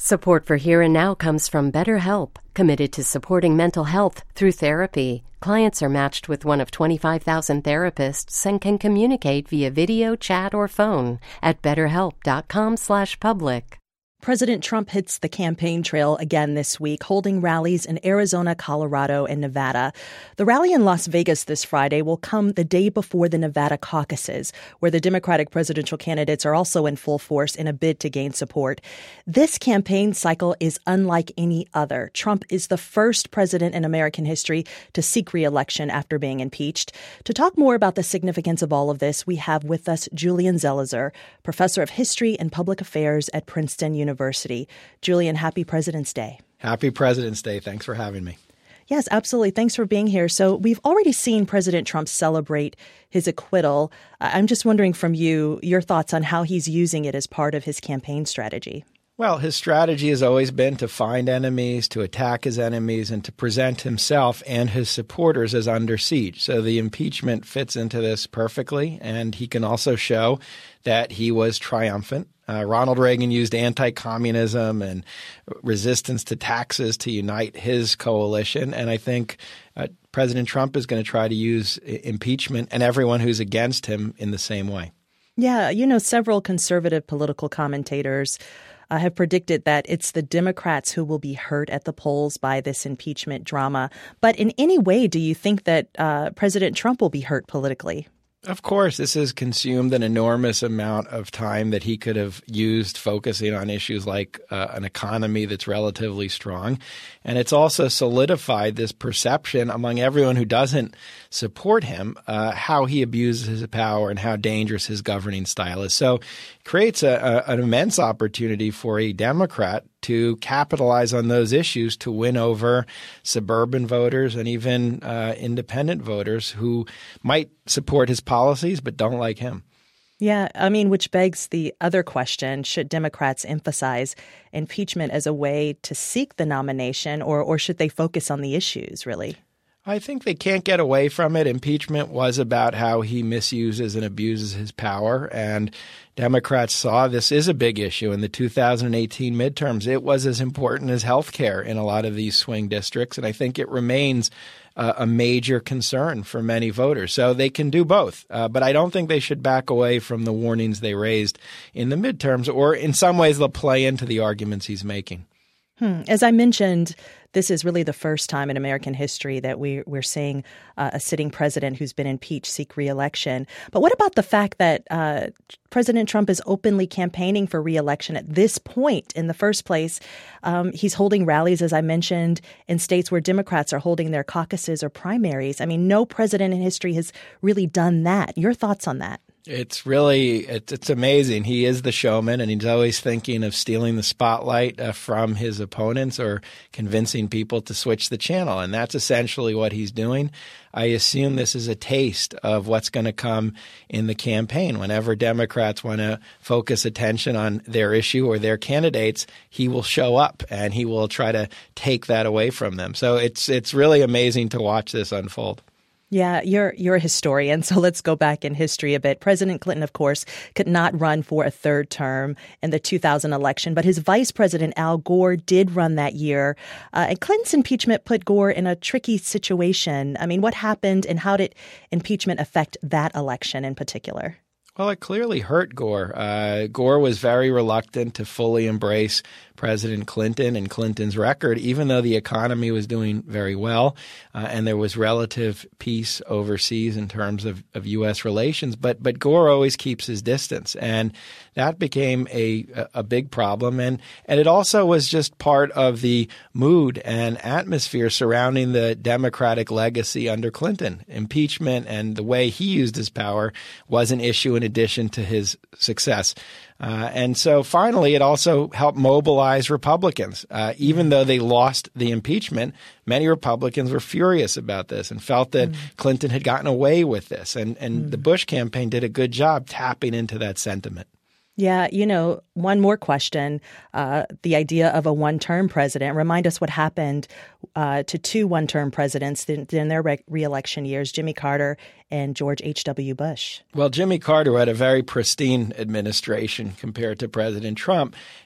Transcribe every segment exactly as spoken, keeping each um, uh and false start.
Support for Here and Now comes from BetterHelp, committed to supporting mental health through therapy. Clients are matched with one of twenty-five thousand therapists and can communicate via video, chat, or phone at betterhelp.com slash public. President Trump hits the campaign trail again this week, holding rallies in Arizona, Colorado, and Nevada. The rally in Las Vegas this Friday will come the day before the Nevada caucuses, where the Democratic presidential candidates are also in full force in a bid to gain support. This campaign cycle is unlike any other. Trump is the first president in American history to seek re-election after being impeached. To talk more about the significance of all of this, we have with us Julian Zelizer, professor of history and public affairs at Princeton University. University. Julian, happy President's Day. Happy President's Day. Thanks for having me. Yes, absolutely. Thanks for being here. So we've already seen President Trump celebrate his acquittal. I'm just wondering from you, your thoughts on how he's using it as part of his campaign strategy. Well, his strategy has always been to find enemies, to attack his enemies, and to present himself and his supporters as under siege. So the impeachment fits into this perfectly, and he can also show that he was triumphant. Uh, Ronald Reagan used anti-communism and resistance to taxes to unite his coalition, and I think uh, President Trump is going to try to use impeachment and everyone who's against him in the same way. Yeah, you know, several conservative political commentators Uh, have predicted that it's the Democrats who will be hurt at the polls by this impeachment drama. But in any way, do you think that uh, President Trump will be hurt politically? Of course, this has consumed an enormous amount of time that he could have used focusing on issues like uh, an economy that's relatively strong. And it's also solidified this perception among everyone who doesn't support him, uh, how he abuses his power and how dangerous his governing style is. So it creates a, a, an immense opportunity for a Democrat to capitalize on those issues to win over suburban voters and even uh, independent voters who might support his policies but don't like him. Yeah, I mean, which begs the other question, should Democrats emphasize impeachment as a way to seek the nomination, or, or should they focus on the issues, really? I think they can't get away from it. Impeachment was about how he misuses and abuses his power, and Democrats saw this is a big issue in the two thousand eighteen midterms. It was as important as health care in a lot of these swing districts, and I think it remains uh, a major concern for many voters. So they can do both, uh, but I don't think they should back away from the warnings they raised in the midterms, or in some ways they'll play into the arguments he's making. Hmm. As I mentioned, this is really the first time in American history that we, we're seeing uh, a sitting president who's been impeached seek re-election. But what about the fact that uh, President Trump is openly campaigning for re-election at this point in the first place? Um, he's holding rallies, as I mentioned, in states where Democrats are holding their caucuses or primaries. I mean, no president in history has really done that. Your thoughts on that? It's really it's, it's amazing. He is the showman, and he's always thinking of stealing the spotlight uh, from his opponents or convincing people to switch the channel. And that's essentially what he's doing. I assume this is a taste of what's going to come in the campaign. Whenever Democrats want to focus attention on their issue or their candidates, he will show up and he will try to take that away from them. So it's it's really amazing to watch this unfold. Yeah, you're you're a historian, so let's go back in history a bit. President Clinton, of course, could not run for a third term in the two thousand election, but his vice president, Al Gore, did run that year. Uh, and Clinton's impeachment put Gore in a tricky situation. I mean, what happened and how did impeachment affect that election in particular? Well, it clearly hurt Gore. Uh, Gore was very reluctant to fully embrace President Clinton and Clinton's record, even though the economy was doing very well uh, and there was relative peace overseas in terms of, of U S relations. But but Gore always keeps his distance, and that became a a big problem. And and it also was just part of the mood and atmosphere surrounding the Democratic legacy under Clinton. Impeachment and the way he used his power was an issue in addition to his success. Uh, and so finally, it also helped mobilize Republicans. Uh, even though they lost the impeachment, many Republicans were furious about this and felt that mm. Clinton had gotten away with this. And, and mm. the Bush campaign did a good job tapping into that sentiment. Yeah, you know, one more question. Uh, the idea of a one-term president. Remind us what happened uh, to two one-term presidents in, in their re- re-election years, Jimmy Carter and George H W. Bush. Well, Jimmy Carter had a very pristine administration compared to President Trump.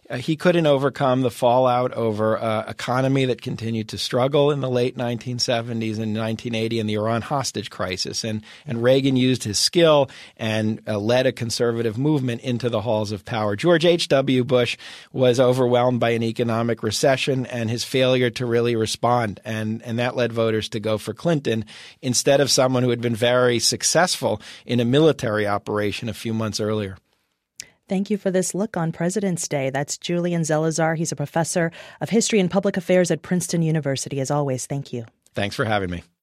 uh, he couldn't overcome the fallout over an uh, economy that continued to struggle in the late nineteen seventies and nineteen eighty and the Iran hostage crisis. And, and Reagan used his skill and uh, led a conservative movement into the halls of power. George H W. Bush was overwhelmed by an economic recession and his failure to really respond. And, and that led voters to go for Clinton instead of someone who had been very successful in a military operation a few months earlier. Thank you for this look on President's Day. That's Julian Zelizer. He's a professor of history and public affairs at Princeton University. As always, thank you. Thanks for having me.